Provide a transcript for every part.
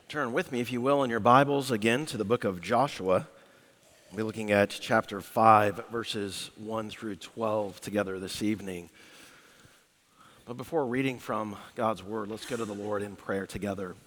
Turn with me, if you will, in your Bibles again to the book of Joshua. We'll be looking at chapter 5, verses 1 through 12 together this evening. But before reading from God's Word, let's go to the Lord in prayer together.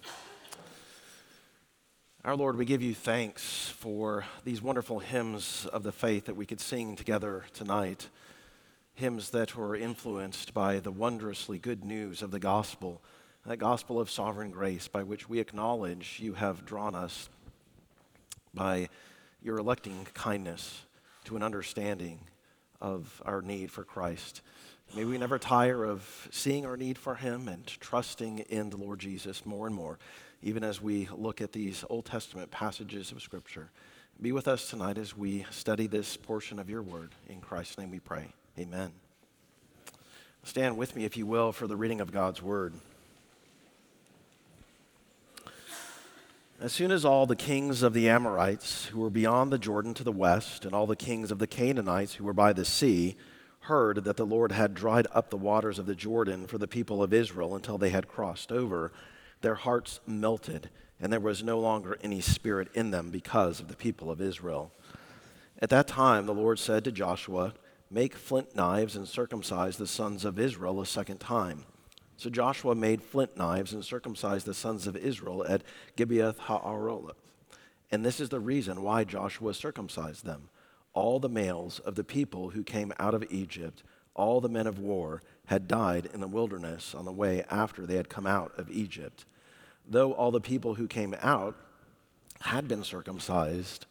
Our Lord, we give you thanks for these wonderful hymns of the faith that we could sing together tonight. Hymns that were influenced by the wondrously good news of the gospel, that gospel of sovereign grace by which we acknowledge you have drawn us by your electing kindness to an understanding of our need for Christ. May we never tire of seeing our need for him and trusting in the Lord Jesus more and more, even as we look at these Old Testament passages of Scripture. Be with us tonight as we study this portion of your word. In Christ's name we pray. Amen. Stand with me, if you will, for the reading of God's word. As soon as all the kings of the Amorites who were beyond the Jordan to the west, and all the kings of the Canaanites who were by the sea, heard that the Lord had dried up the waters of the Jordan for the people of Israel until they had crossed over, their hearts melted, and there was no longer any spirit in them because of the people of Israel. At that time the Lord said to Joshua, "Make flint knives and circumcise the sons of Israel a second time." So Joshua made flint knives and circumcised the sons of Israel at Gibeath Ha'araloth. And this is the reason why Joshua circumcised them. All the males of the people who came out of Egypt, all the men of war, had died in the wilderness on the way after they had come out of Egypt. Though all the people who came out had been circumcised,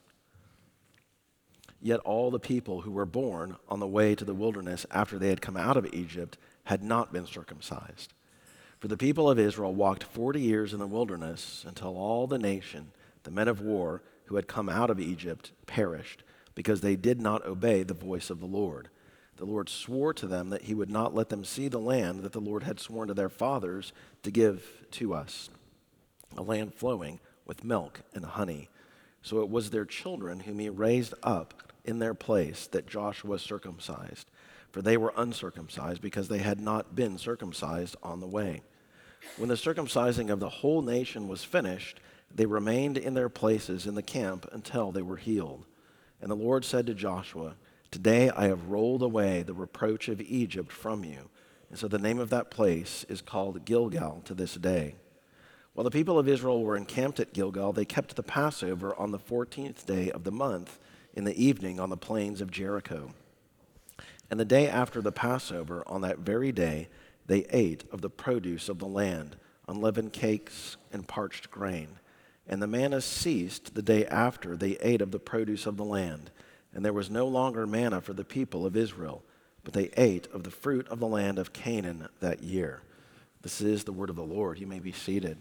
yet all the people who were born on the way to the wilderness after they had come out of Egypt had not been circumcised. For the people of Israel walked 40 years in the wilderness until all the nation, the men of war who had come out of Egypt, perished, because they did not obey the voice of the Lord. The Lord swore to them that he would not let them see the land that the Lord had sworn to their fathers to give to us, a land flowing with milk and honey. So it was their children whom he raised up in their place that Joshua circumcised, for they were uncircumcised because they had not been circumcised on the way. When the circumcising of the whole nation was finished, they remained in their places in the camp until they were healed. And the Lord said to Joshua, "Today I have rolled away the reproach of Egypt from you." And so the name of that place is called Gilgal to this day. While the people of Israel were encamped at Gilgal, they kept the Passover on the 14th day of the month in the evening on the plains of Jericho. And the day after the Passover, on that very day, they ate of the produce of the land, unleavened cakes and parched grain. And the manna ceased the day after they ate of the produce of the land. And there was no longer manna for the people of Israel, but they ate of the fruit of the land of Canaan that year. This is the word of the Lord. You may be seated.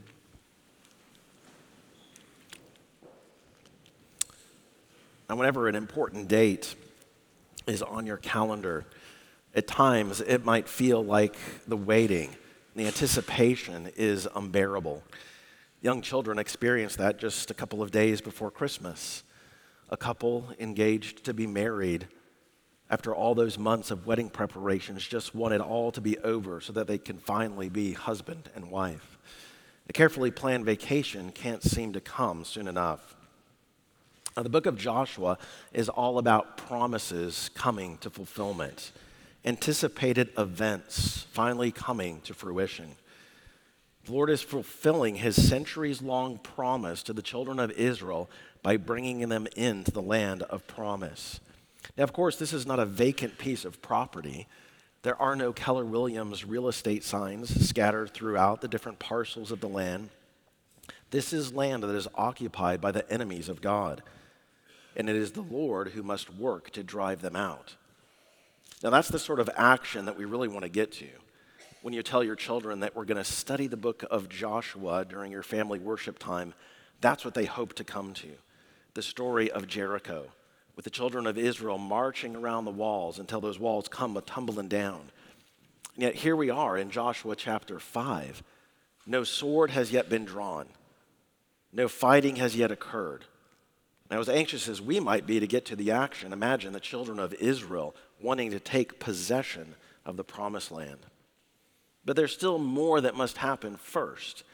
Now, whenever an important date is on your calendar, at times it might feel like the waiting, the anticipation is unbearable. Young children experience that just a couple of days before Christmas. A couple engaged to be married after all those months of wedding preparations just want it all to be over so that they can finally be husband and wife. A carefully planned vacation can't seem to come soon enough. Now, the book of Joshua is all about promises coming to fulfillment, anticipated events finally coming to fruition. The Lord is fulfilling his centuries-long promise to the children of Israel by bringing them into the land of promise. Now, of course, this is not a vacant piece of property. There are no Keller Williams real estate signs scattered throughout the different parcels of the land. This is land that is occupied by the enemies of God, and it is the Lord who must work to drive them out. Now, that's the sort of action that we really want to get to. When you tell your children that we're going to study the book of Joshua during your family worship time, that's what they hope to come to. The story of Jericho, with the children of Israel marching around the walls until those walls come tumbling down. And yet here we are in Joshua chapter 5. No sword has yet been drawn. No fighting has yet occurred. Now, as anxious as we might be to get to the action, imagine the children of Israel wanting to take possession of the promised land. But there's still more that must happen first.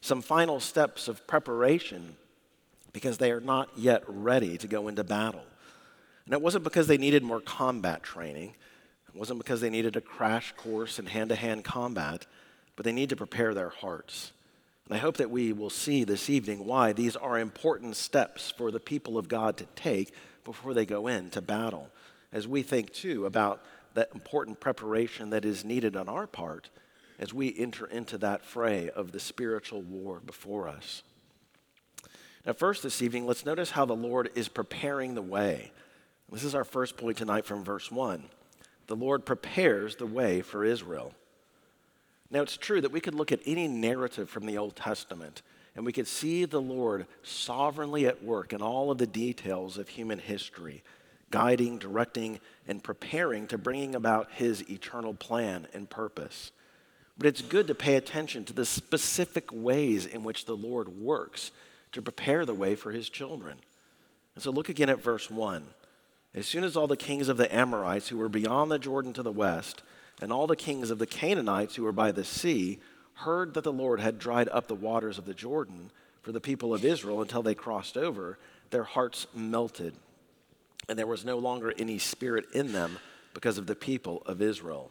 some final steps of preparation because they are not yet ready to go into battle. And it wasn't because they needed more combat training. It wasn't because they needed a crash course in hand-to-hand combat, but they need to prepare their hearts. And I hope that we will see this evening why these are important steps for the people of God to take before they go into battle, as we think, too, about that important preparation that is needed on our part as we enter into that fray of the spiritual war before us. Now, first this evening, let's notice how the Lord is preparing the way. This is our first point tonight from verse 1. The Lord prepares the way for Israel. Now, it's true that we could look at any narrative from the Old Testament, and we could see the Lord sovereignly at work in all of the details of human history, guiding, directing, and preparing to bringing about his eternal plan and purpose. But it's good to pay attention to the specific ways in which the Lord works to prepare the way for his children. And so look again at verse 1. As soon as all the kings of the Amorites who were beyond the Jordan to the west, and all the kings of the Canaanites who were by the sea, heard that the Lord had dried up the waters of the Jordan for the people of Israel until they crossed over, their hearts melted, and there was no longer any spirit in them because of the people of Israel.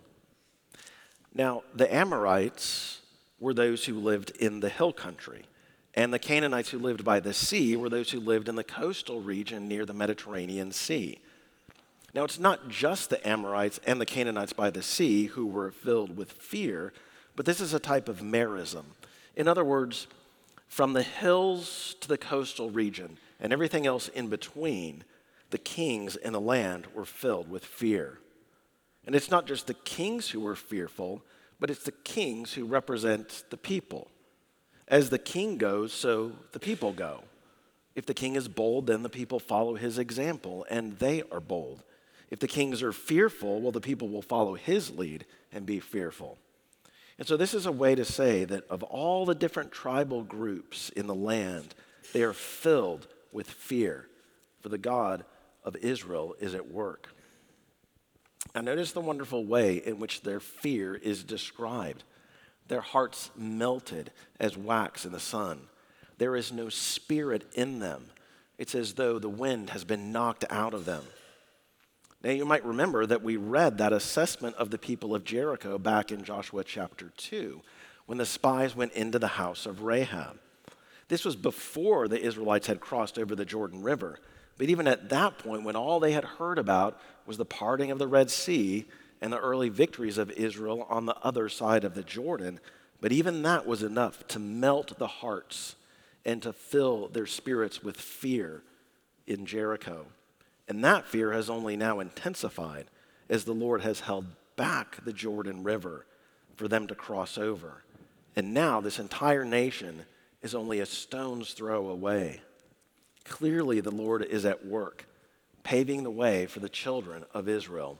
Now, the Amorites were those who lived in the hill country, and the Canaanites who lived by the sea were those who lived in the coastal region near the Mediterranean Sea. Now, it's not just the Amorites and the Canaanites by the sea who were filled with fear, but this is a type of merism. In other words, from the hills to the coastal region and everything else in between, the kings in the land were filled with fear. And it's not just the kings who were fearful, but it's the kings who represent the people. As the king goes, so the people go. If the king is bold, then the people follow his example, and they are bold. If the kings are fearful, well, the people will follow his lead and be fearful. And so this is a way to say that of all the different tribal groups in the land, they are filled with fear, for the God of Israel is at work. Now notice the wonderful way in which their fear is described. Their hearts melted as wax in the sun. There is no spirit in them. It's as though the wind has been knocked out of them. Now you might remember that we read that assessment of the people of Jericho back in Joshua chapter 2, when the spies went into the house of Rahab. This was before the Israelites had crossed over the Jordan River. But even at that point, when all they had heard about was the parting of the Red Sea and the early victories of Israel on the other side of the Jordan, but even that was enough to melt the hearts and to fill their spirits with fear in Jericho. And that fear has only now intensified as the Lord has held back the Jordan River for them to cross over. And now this entire nation is only a stone's throw away. Clearly, the Lord is at work, paving the way for the children of Israel.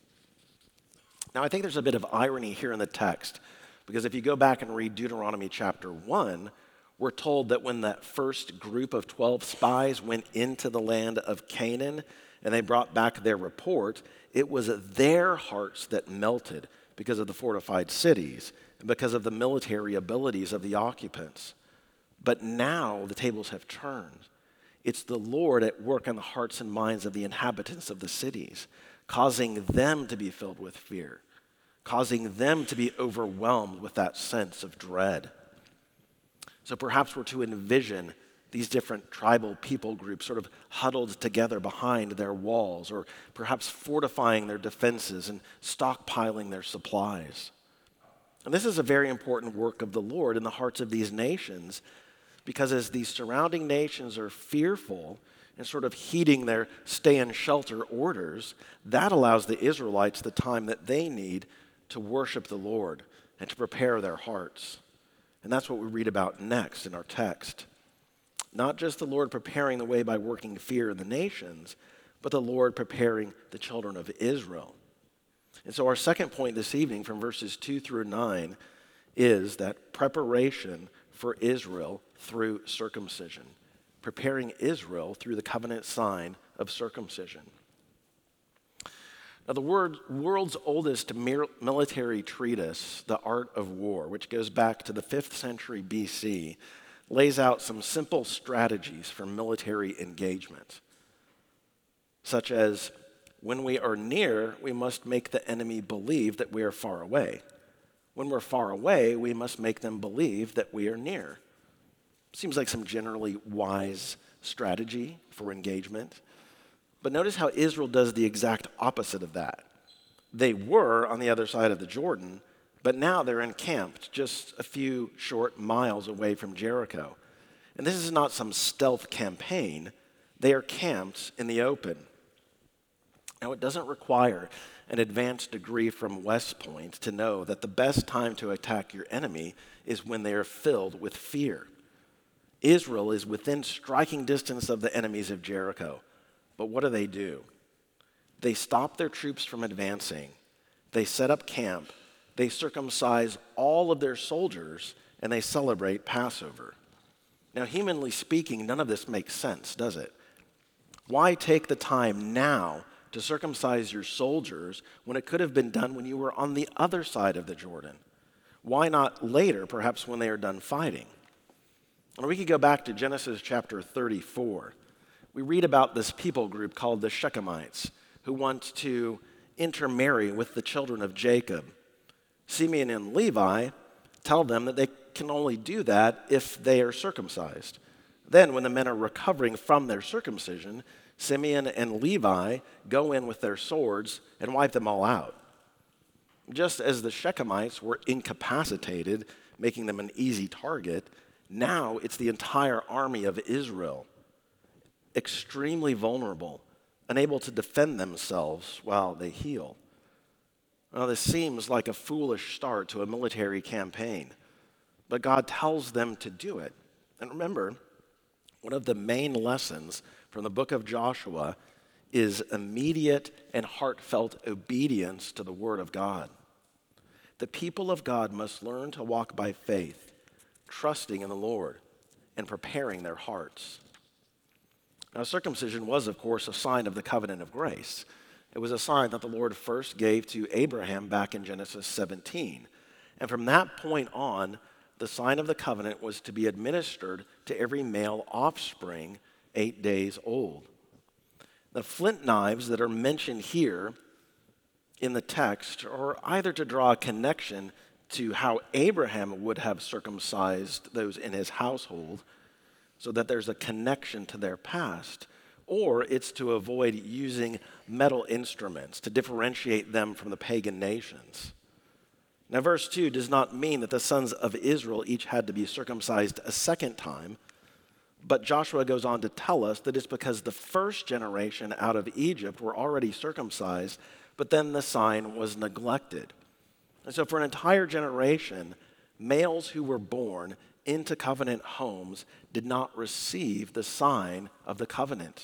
Now, I think there's a bit of irony here in the text, because if you go back and read Deuteronomy chapter 1, we're told that when that first group of 12 spies went into the land of Canaan and they brought back their report, it was their hearts that melted because of the fortified cities and because of the military abilities of the occupants. But now the tables have turned. It's the Lord at work in the hearts and minds of the inhabitants of the cities, causing them to be filled with fear, causing them to be overwhelmed with that sense of dread. So perhaps we're to envision these different tribal people groups sort of huddled together behind their walls, or perhaps fortifying their defenses and stockpiling their supplies. And this is a very important work of the Lord in the hearts of these nations, because as these surrounding nations are fearful and sort of heeding their stay-and-shelter orders, that allows the Israelites the time that they need to worship the Lord and to prepare their hearts. And that's what we read about next in our text. Not just the Lord preparing the way by working fear in the nations, but the Lord preparing the children of Israel. And so our second point this evening from verses 2 through 9 is that preparation for Israel through circumcision. Preparing Israel through the covenant sign of circumcision. Now, the world's oldest military treatise, The Art of War, which goes back to the 5th century BC, lays out some simple strategies for military engagement, such as when we are near, we must make the enemy believe that we are far away. When we're far away, we must make them believe that we are near. Seems like some generally wise strategy for engagement. But notice how Israel does the exact opposite of that. They were on the other side of the Jordan, but now they're encamped just a few short miles away from Jericho. And this is not some stealth campaign. They are camped in the open. Now, it doesn't require an advanced degree from West Point to know that the best time to attack your enemy is when they are filled with fear. Israel is within striking distance of the enemies of Jericho. But what do? They stop their troops from advancing. They set up camp. They circumcise all of their soldiers, and they celebrate Passover. Now, humanly speaking, none of this makes sense, does it? Why take the time now to circumcise your soldiers when it could have been done when you were on the other side of the Jordan? Why not later, perhaps when they are done fighting? And we could go back to Genesis chapter 34. We read about this people group called the Shechemites who want to intermarry with the children of Jacob. Simeon and Levi tell them that they can only do that if they are circumcised. Then, when the men are recovering from their circumcision, Simeon and Levi go in with their swords and wipe them all out. Just as the Shechemites were incapacitated, making them an easy target, now it's the entire army of Israel, extremely vulnerable, unable to defend themselves while they heal. Now, this seems like a foolish start to a military campaign, but God tells them to do it. And remember, one of the main lessons from the book of Joshua is immediate and heartfelt obedience to the word of God. The people of God must learn to walk by faith, trusting in the Lord and preparing their hearts. Now, circumcision was, of course, a sign of the covenant of grace. It was a sign that the Lord first gave to Abraham back in Genesis 17. And from that point on, the sign of the covenant was to be administered to every male offspring 8 days old. The flint knives that are mentioned here in the text are either to draw a connection to how Abraham would have circumcised those in his household, so that there's a connection to their past, or it's to avoid using metal instruments to differentiate them from the pagan nations. Now, verse 2 does not mean that the sons of Israel each had to be circumcised a second time, but Joshua goes on to tell us that it's because the first generation out of Egypt were already circumcised, but then the sign was neglected. And so for an entire generation, males who were born into covenant homes did not receive the sign of the covenant.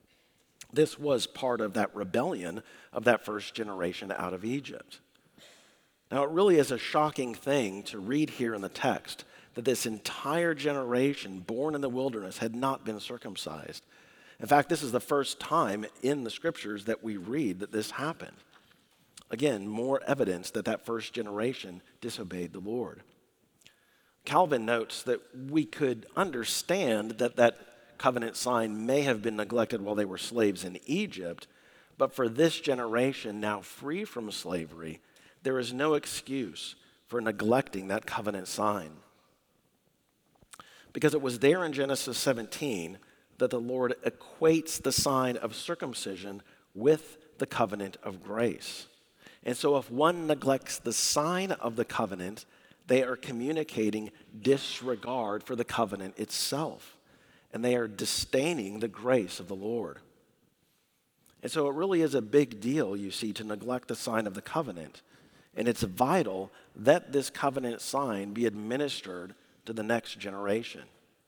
This was part of that rebellion of that first generation out of Egypt. Now, it really is a shocking thing to read here in the text that this entire generation born in the wilderness had not been circumcised. In fact, this is the first time in the scriptures that we read that this happened. Again, more evidence that that first generation disobeyed the Lord. Calvin notes that we could understand that that covenant sign may have been neglected while they were slaves in Egypt, but for this generation now free from slavery, there is no excuse for neglecting that covenant sign. Because it was there in Genesis 17 that the Lord equates the sign of circumcision with the covenant of grace. And so if one neglects the sign of the covenant, they are communicating disregard for the covenant itself, and they are disdaining the grace of the Lord. And so it really is a big deal, you see, to neglect the sign of the covenant, and it's vital that this covenant sign be administered to the next generation.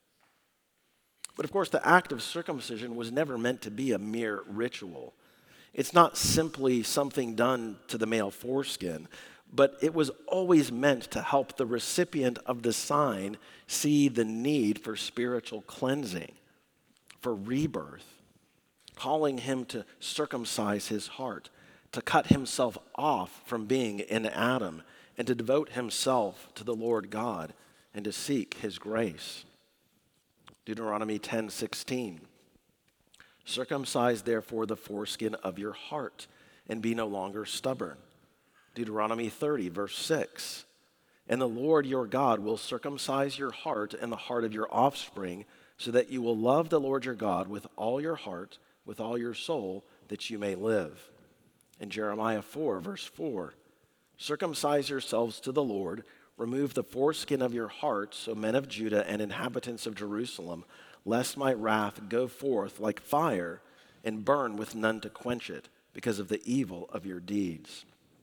But of course, the act of circumcision was never meant to be a mere ritual. It's not simply something done to the male foreskin, but it was always meant to help the recipient of the sign see the need for spiritual cleansing, for rebirth, calling him to circumcise his heart, to cut himself off from being in Adam and to devote himself to the Lord God and to seek his grace. Deuteronomy 10:16. Circumcise therefore the foreskin of your heart and be no longer stubborn. Deuteronomy 30, verse 6. And the Lord your God will circumcise your heart and the heart of your offspring, so that you will love the Lord your God with all your heart, with all your soul, that you may live. In Jeremiah 4, verse 4. Circumcise yourselves to the Lord, remove the foreskin of your hearts, O men of Judah and inhabitants of Jerusalem, lest my wrath go forth like fire and burn with none to quench it, because of the evil of your deeds.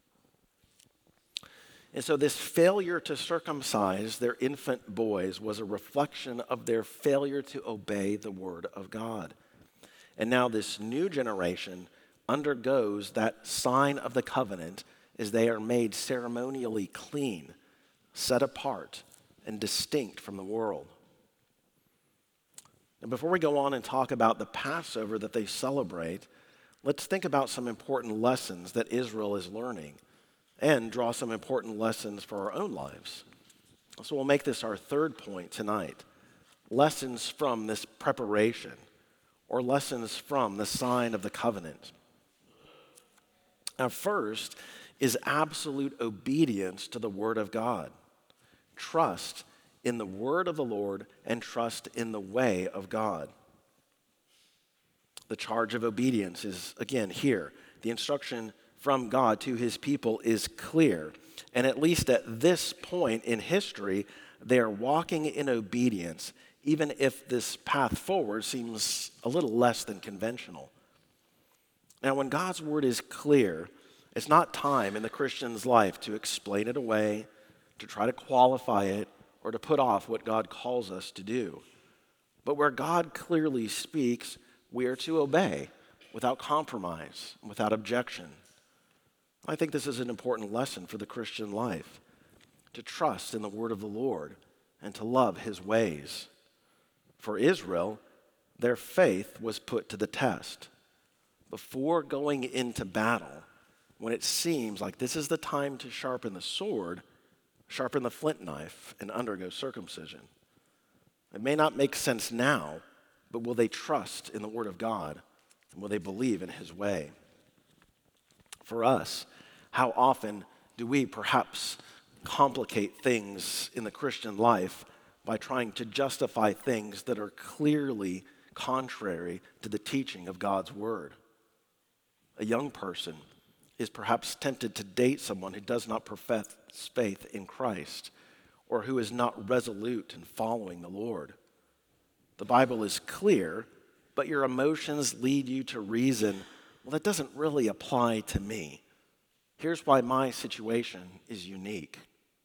And so this failure to circumcise their infant boys was a reflection of their failure to obey the word of God. And now this new generation undergoes that sign of the covenant as they are made ceremonially clean, set apart, and distinct from the world. And before we go on and talk about the Passover that they celebrate, let's think about some important lessons that Israel is learning and draw some important lessons for our own lives. So we'll make this our third point tonight. Lessons from this preparation, or lessons from the sign of the covenant. Now, first is absolute obedience to the word of God. Trust in the word of the Lord and trust in the way of God. The charge of obedience is, again, here. The instruction from God to his people is clear. And at least at this point in history, they are walking in obedience, even if this path forward seems a little less than conventional. Now, when God's word is clear, it's not time in the Christian's life to explain it away, to try to qualify it, or to put off what God calls us to do. But where God clearly speaks, we are to obey without compromise, without objection. I think this is an important lesson for the Christian life, to trust in the word of the Lord and to love his ways. For Israel, their faith was put to the test. Before going into battle, when it seems like this is the time to sharpen the sword, sharpen the flint knife, and undergo circumcision. It may not make sense now, but will they trust in the word of God, and will they believe in his way? For us, how often do we perhaps complicate things in the Christian life by trying to justify things that are clearly contrary to the teaching of God's word? A young person is perhaps tempted to date someone who does not profess faith in Christ or who is not resolute in following the Lord. The Bible is clear, but your emotions lead you to reason, well, that doesn't really apply to me. Here's why my situation is unique.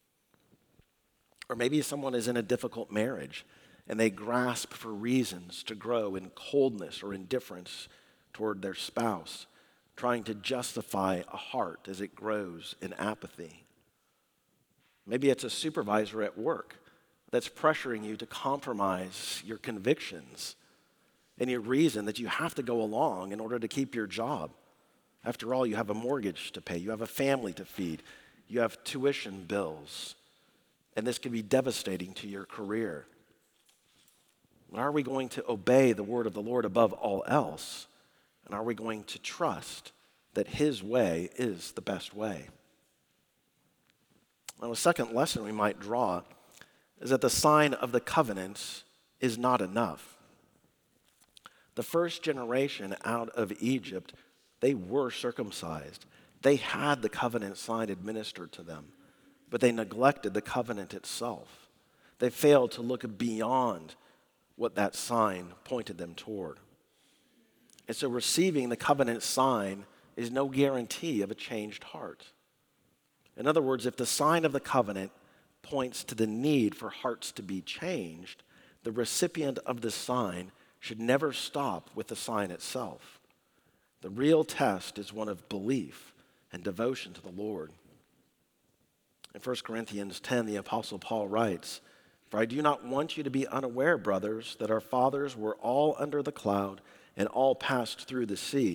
Or maybe someone is in a difficult marriage and they grasp for reasons to grow in coldness or indifference toward their spouse, trying to justify a heart as it grows in apathy. Maybe it's a supervisor at work that's pressuring you to compromise your convictions and you reason that you have to go along in order to keep your job. After all, you have a mortgage to pay, you have a family to feed, you have tuition bills, and this can be devastating to your career. Are we going to obey the word of the Lord above all else? And are we going to trust that his way is the best way? Now, a second lesson we might draw is that the sign of the covenant is not enough. The first generation out of Egypt, they were circumcised. They had the covenant sign administered to them, but they neglected the covenant itself. They failed to look beyond what that sign pointed them toward. And so receiving the covenant sign is no guarantee of a changed heart. In other words, if the sign of the covenant points to the need for hearts to be changed, the recipient of the sign should never stop with the sign itself. The real test is one of belief and devotion to the Lord. In 1 Corinthians 10, the Apostle Paul writes, "For I do not want you to be unaware, brothers, that our fathers were all under the cloud and all passed through the sea,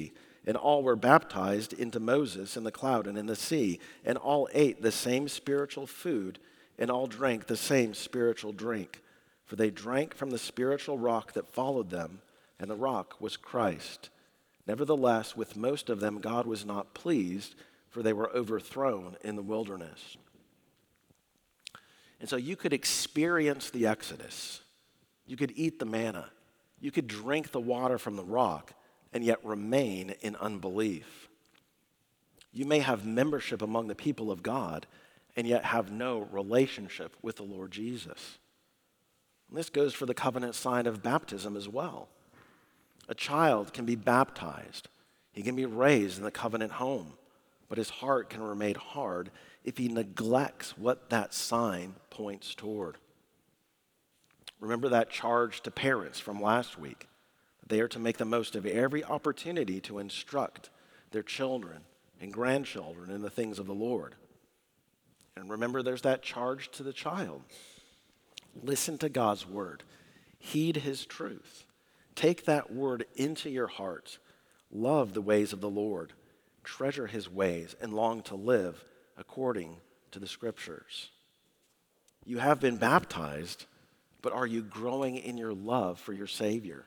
And all were baptized into Moses in the cloud and in the sea. And all ate the same spiritual food, and all drank the same spiritual drink. For they drank from the spiritual rock that followed them, and the rock was Christ. Nevertheless, with most of them God was not pleased, for they were overthrown in the wilderness. And so you could experience the Exodus. You could eat the manna. You could drink the water from the rock, and yet remain in unbelief. You may have membership among the people of God, and yet have no relationship with the Lord Jesus. And this goes for the covenant sign of baptism as well. A child can be baptized. He can be raised in the covenant home, but his heart can remain hard if he neglects what that sign points toward. Remember that charge to parents from last week. They are to make the most of every opportunity to instruct their children and grandchildren in the things of the Lord. And remember, there's that charge to the child. Listen to God's word. Heed his truth. Take that word into your heart. Love the ways of the Lord. Treasure his ways and long to live according to the scriptures. You have been baptized, but are you growing in your love for your Savior?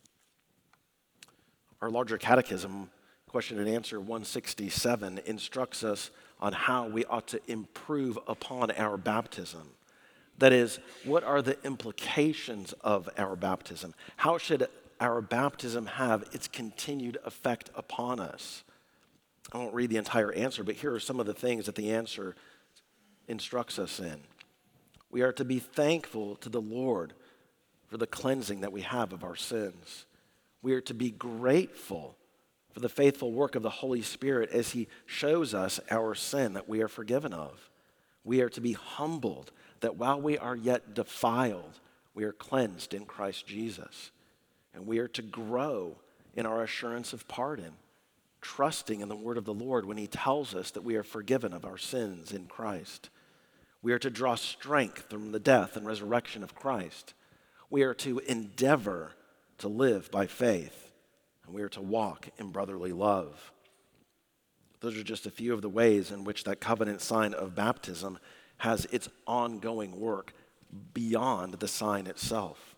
Our larger catechism, question and answer 167, instructs us on how we ought to improve upon our baptism. That is, what are the implications of our baptism? How should our baptism have its continued effect upon us? I won't read the entire answer, but here are some of the things that the answer instructs us in. We are to be thankful to the Lord for the cleansing that we have of our sins. We are to be grateful for the faithful work of the Holy Spirit as he shows us our sin that we are forgiven of. We are to be humbled that while we are yet defiled, we are cleansed in Christ Jesus. And we are to grow in our assurance of pardon, trusting in the word of the Lord when he tells us that we are forgiven of our sins in Christ. We are to draw strength from the death and resurrection of Christ. We are to endeavor to live by faith, and we are to walk in brotherly love. Those are just a few of the ways in which that covenant sign of baptism has its ongoing work beyond the sign itself.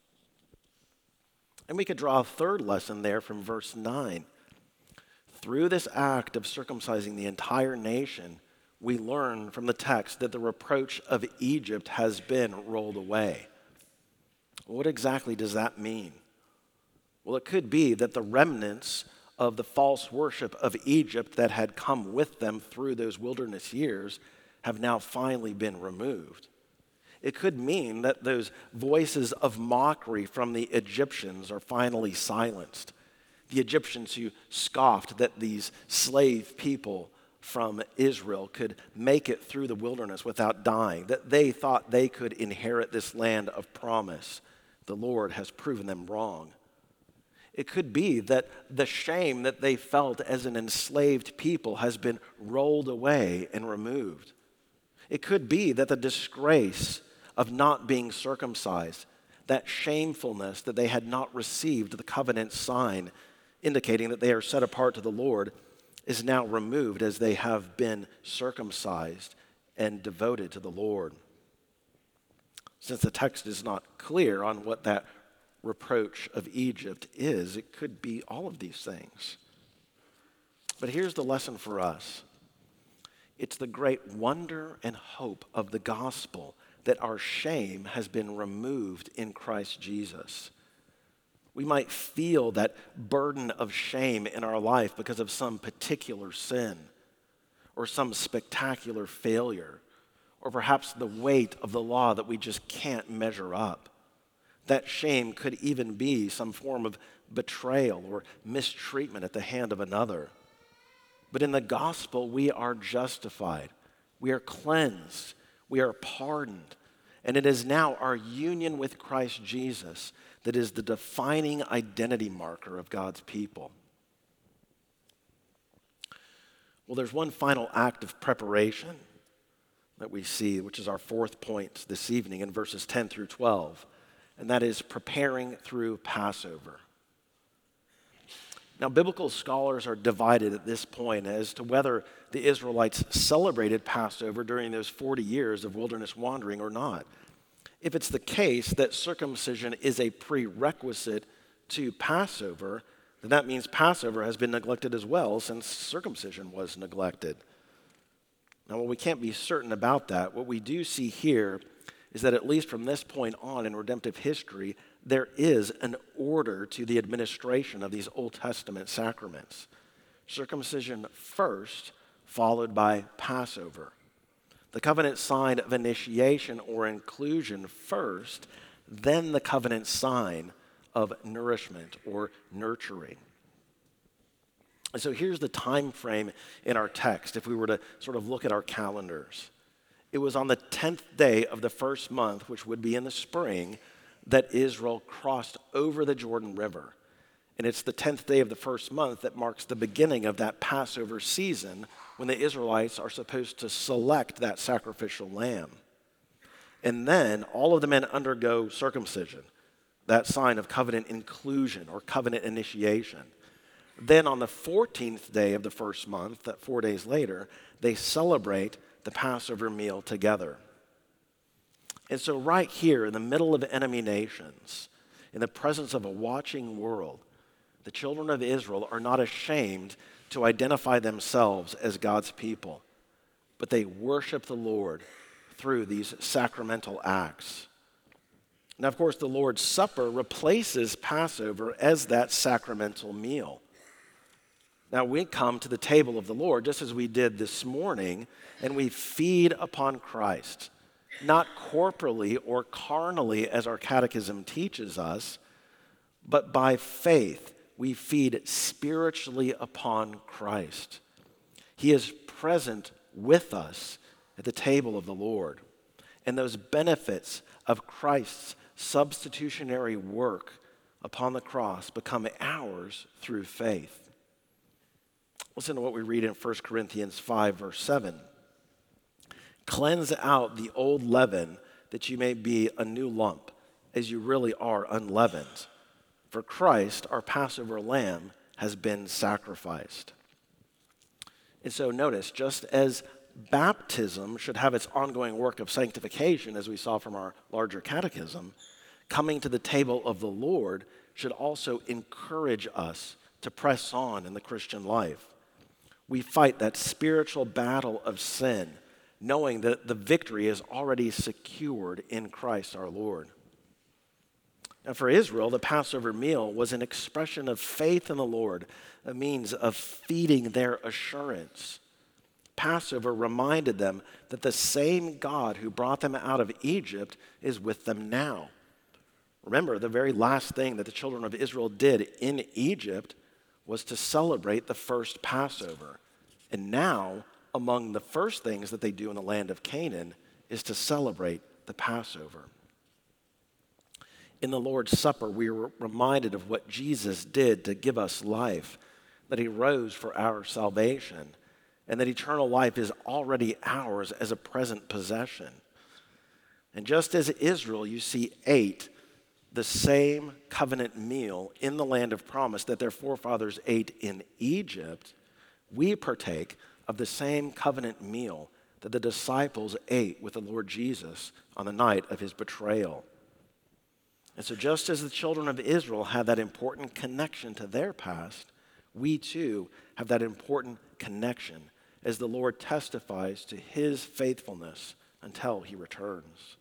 And we could draw a third lesson there from verse 9. Through this act of circumcising the entire nation, we learn from the text that the reproach of Egypt has been rolled away. What exactly does that mean? Well, it could be that the remnants of the false worship of Egypt that had come with them through those wilderness years have now finally been removed. It could mean that those voices of mockery from the Egyptians are finally silenced. The Egyptians who scoffed that these slave people from Israel could make it through the wilderness without dying, that they thought they could inherit this land of promise. The Lord has proven them wrong. It could be that the shame that they felt as an enslaved people has been rolled away and removed. It could be that the disgrace of not being circumcised, that shamefulness that they had not received the covenant sign indicating that they are set apart to the Lord, is now removed as they have been circumcised and devoted to the Lord. Since the text is not clear on what that reproach of Egypt is, it could be all of these things. But here's the lesson for us. It's the great wonder and hope of the gospel that our shame has been removed in Christ Jesus. We might feel that burden of shame in our life because of some particular sin or some spectacular failure, or perhaps the weight of the law that we just can't measure up. That shame could even be some form of betrayal or mistreatment at the hand of another. But in the gospel, we are justified. We are cleansed. We are pardoned. And it is now our union with Christ Jesus that is the defining identity marker of God's people. Well, there's one final act of preparation that we see, which is our fourth point this evening in verses 10 through 12, and that is preparing through Passover. Now, biblical scholars are divided at this point as to whether the Israelites celebrated Passover during those 40 years of wilderness wandering or not. If it's the case that circumcision is a prerequisite to Passover, then that means Passover has been neglected as well, since circumcision was neglected. Now, while we can't be certain about that, what we do see here is that at least from this point on in redemptive history, there is an order to the administration of these Old Testament sacraments. Circumcision first, followed by Passover. The covenant sign of initiation or inclusion first, then the covenant sign of nourishment or nurturing. And so here's the time frame in our text if we were to sort of look at our calendars. It was on the 10th day of the first month, which would be in the spring, that Israel crossed over the Jordan River. And it's the 10th day of the first month that marks the beginning of that Passover season when the Israelites are supposed to select that sacrificial lamb. And then all of the men undergo circumcision, that sign of covenant inclusion or covenant initiation. Then on the 14th day of the first month, that 4 days later, they celebrate the Passover meal together. And so right here in the middle of enemy nations, in the presence of a watching world, the children of Israel are not ashamed to identify themselves as God's people, but they worship the Lord through these sacramental acts. Now, of course, the Lord's Supper replaces Passover as that sacramental meal. Now, we come to the table of the Lord just as we did this morning, and we feed upon Christ, not corporally or carnally as our catechism teaches us, but by faith we feed spiritually upon Christ. He is present with us at the table of the Lord, and those benefits of Christ's substitutionary work upon the cross become ours through faith. Listen to what we read in 1 Corinthians 5, verse 7. Cleanse out the old leaven that you may be a new lump, as you really are unleavened. For Christ, our Passover lamb, has been sacrificed. And so notice, just as baptism should have its ongoing work of sanctification, as we saw from our larger catechism, coming to the table of the Lord should also encourage us to press on in the Christian life. We fight that spiritual battle of sin, knowing that the victory is already secured in Christ our Lord. Now, for Israel, the Passover meal was an expression of faith in the Lord, a means of feeding their assurance. Passover reminded them that the same God who brought them out of Egypt is with them now. Remember, the very last thing that the children of Israel did in Egypt was to celebrate the first Passover. And now, among the first things that they do in the land of Canaan is to celebrate the Passover. In the Lord's Supper, we are reminded of what Jesus did to give us life, that he rose for our salvation, and that eternal life is already ours as a present possession. And just as Israel, you see, ate the same covenant meal in the land of promise that their forefathers ate in Egypt, we partake of the same covenant meal that the disciples ate with the Lord Jesus on the night of his betrayal. And so just as the children of Israel had that important connection to their past, we too have that important connection as the Lord testifies to his faithfulness until he returns.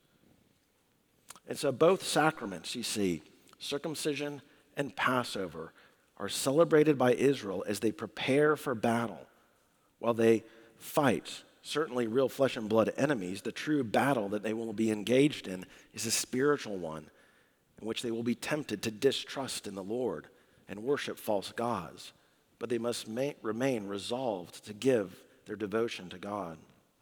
And so both sacraments, you see, circumcision and Passover, are celebrated by Israel as they prepare for battle. While they fight, certainly real flesh and blood enemies, the true battle that they will be engaged in is a spiritual one, in which they will be tempted to distrust in the Lord and worship false gods. But they must remain resolved to give their devotion to God.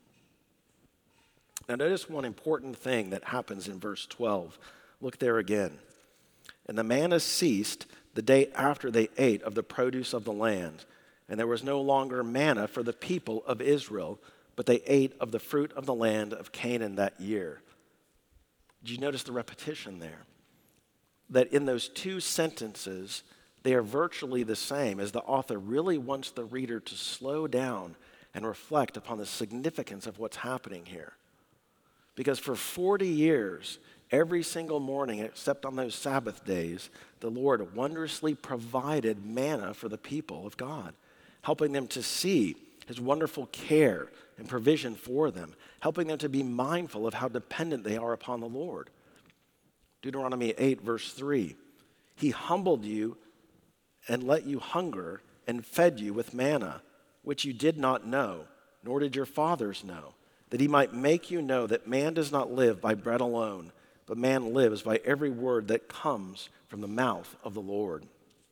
Now notice one important thing that happens in verse 12. Look there again. And the manna ceased the day after they ate of the produce of the land, and there was no longer manna for the people of Israel, but they ate of the fruit of the land of Canaan that year. Did you notice the repetition there? That in those two sentences, They are virtually the same, as the author really wants the reader to slow down and reflect upon the significance of what's happening here. Because for 40 years, every single morning, except on those Sabbath days, the Lord wondrously provided manna for the people of God, helping them to see his wonderful care and provision for them, helping them to be mindful of how dependent they are upon the Lord. Deuteronomy 8, verse 3, he humbled you and let you hunger and fed you with manna, which you did not know, nor did your fathers know, that he might make you know that man does not live by bread alone, but man lives by every word that comes from the mouth of the Lord.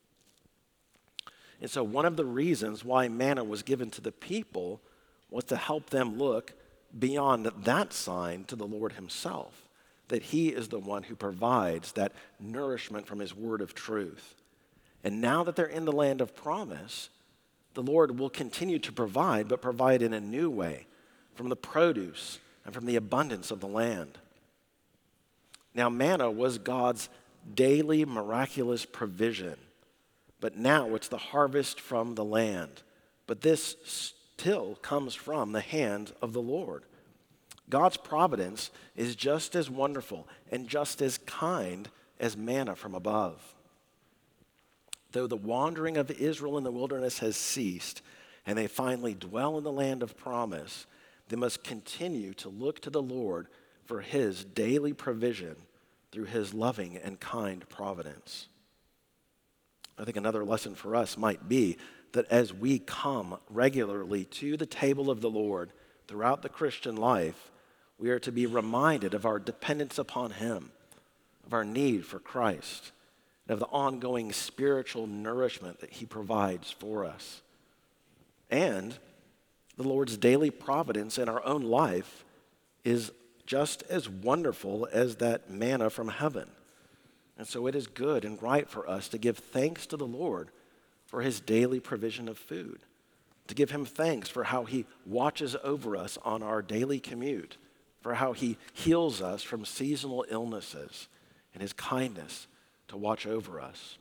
And so one of the reasons why manna was given to the people was to help them look beyond that sign to the Lord himself, that he is the one who provides that nourishment from his word of truth. And now that they're in the land of promise, the Lord will continue to provide, but provide in a new way, from the produce and from the abundance of the land. Now, manna was God's daily miraculous provision, but now it's the harvest from the land. But this still comes from the hand of the Lord. God's providence is just as wonderful and just as kind as manna from above. Though the wandering of Israel in the wilderness has ceased, and they finally dwell in the land of promise, they must continue to look to the Lord for his daily provision through his loving and kind providence. I think another lesson for us might be that as we come regularly to the table of the Lord throughout the Christian life, we are to be reminded of our dependence upon him, of our need for Christ, and of the ongoing spiritual nourishment that he provides for us. And the Lord's daily providence in our own life is just as wonderful as that manna from heaven. And so it is good and right for us to give thanks to the Lord for his daily provision of food, to give him thanks for how he watches over us on our daily commute, for how he heals us from seasonal illnesses, and his kindness to watch over us.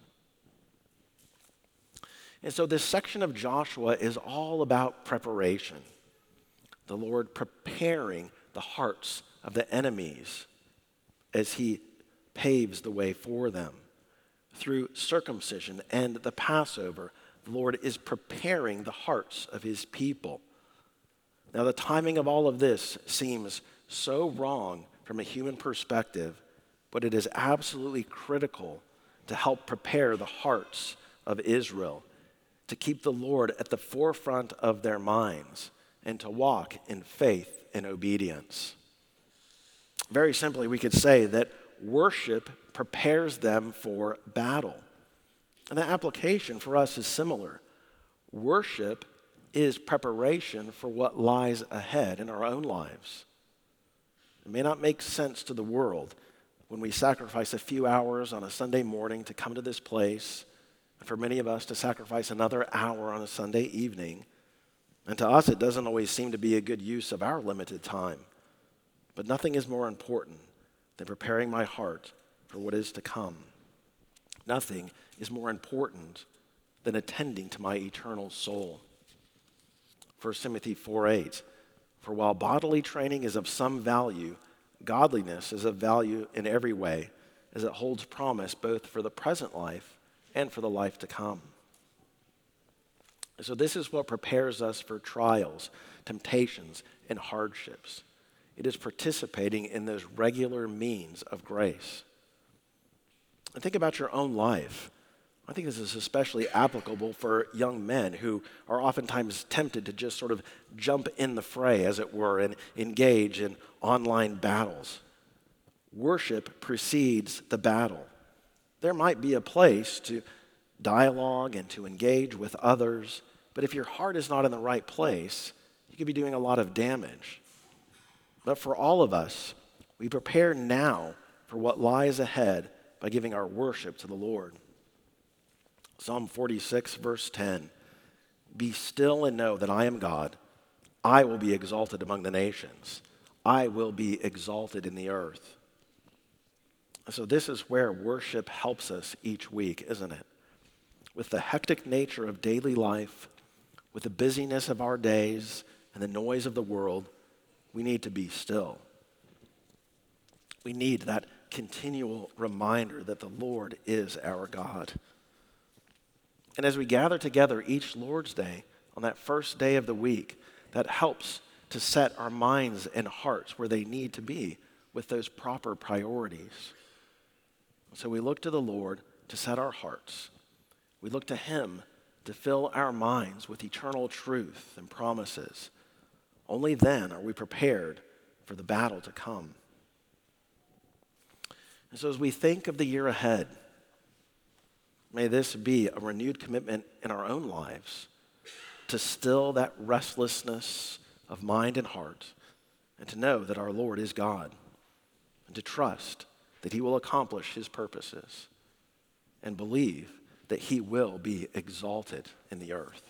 And so this section of Joshua is all about preparation. The Lord preparing the hearts of the enemies as he paves the way for them. Through circumcision and the Passover, the Lord is preparing the hearts of his people. Now, the timing of all of this seems so wrong from a human perspective, but it is absolutely critical to help prepare the hearts of Israel, to keep the Lord at the forefront of their minds, and to walk in faith and obedience. Very simply, we could say that worship prepares them for battle. And the application for us is similar. Worship is preparation for what lies ahead in our own lives. It may not make sense to the world when we sacrifice a few hours on a Sunday morning to come to this place, and for many of us to sacrifice another hour on a Sunday evening. And to us, it doesn't always seem to be a good use of our limited time. But nothing is more important than preparing my heart for what is to come. Nothing is more important than attending to my eternal soul. 1 Timothy 4:8, for while bodily training is of some value, godliness is of value in every way, as it holds promise both for the present life and for the life to come. So this is what prepares us for trials, temptations, and hardships. It is participating in those regular means of grace. And think about your own life. I think this is especially applicable for young men who are oftentimes tempted to just sort of jump in the fray, as it were, and engage in online battles. Worship precedes the battle. There might be a place to dialogue and to engage with others, but if your heart is not in the right place, you could be doing a lot of damage. But for all of us, we prepare now for what lies ahead by giving our worship to the Lord. Psalm 46, verse 10, be still and know that I am God. I will be exalted among the nations. I will be exalted in the earth. So this is where worship helps us each week, isn't it? With the hectic nature of daily life, with the busyness of our days and the noise of the world, we need to be still. We need that continual reminder that the Lord is our God. And as we gather together each Lord's Day on that first day of the week, that helps to set our minds and hearts where they need to be with those proper priorities. So we look to the Lord to set our hearts. We look to Him to fill our minds with eternal truth and promises. Only then are we prepared for the battle to come. And so as we think of the year ahead, may this be a renewed commitment in our own lives to still that restlessness of mind and heart, and to know that our Lord is God, and to trust that He will accomplish His purposes, and believe that He will be exalted in the earth.